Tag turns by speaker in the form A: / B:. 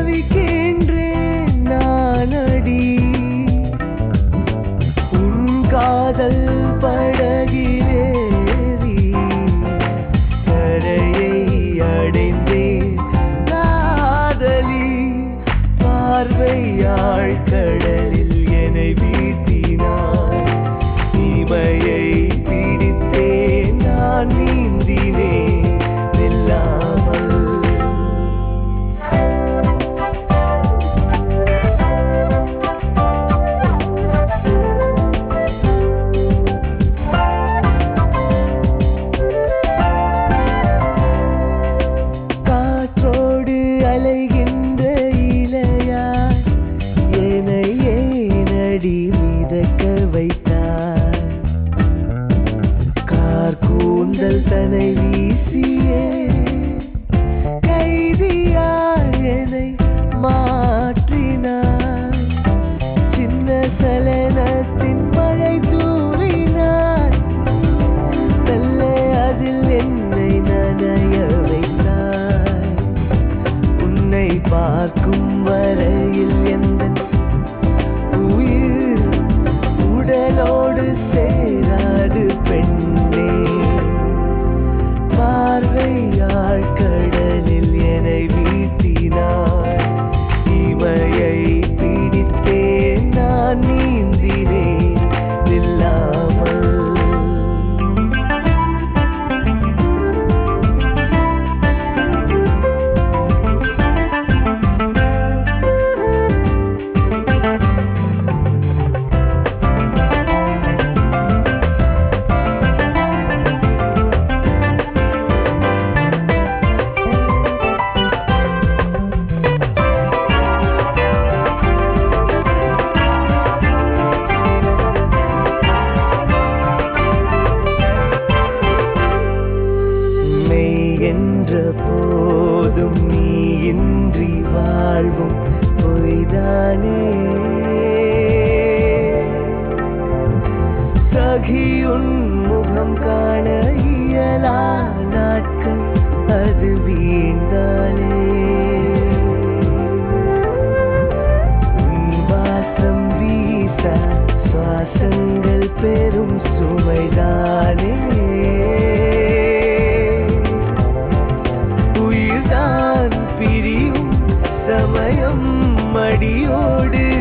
A: தவிக்கின்றேன் நானடி உன் காதல் படகிலேறி கரையை அடைந்தேன் காதலி பார்வையாள் கடலில் என்னை வீட்டினாய் இமையை பிடித்தேன் நான் நீந்தினேன் நில்லாமல் காற்றோடு அலைகின்ற இலையாய் என்னை ஏனடி மிதக்க வைத்தாய் கார் கூந்தல் தனை வீசியே கைதியாய் என்னை மாற்றினாய் சின்ன சலனத்தின் மழை தூவினாய் மெல்ல அதில் என்னை நனைய வைத்தாய் உன்னை பார்க்கும் வரையில் எந்த உயிர் உடலோடு சேராது பெண்ணே பார்வையாள் கடலில் என்னை வீட்டினாய் இமையை பிடித்தேன் நான் நீந்தினேன் நில்லாமல் என்ற போதும் நீ இன்றி வாழ்வும் பொய்தானே சகி உன் முகம் காண இயலா நாட்கள் அது வீழ்ந்தானே உன் வாசம் வீச சுவாசங்கள் பெரும் சுமைதானே பிரியும் சமயம் மடியோடு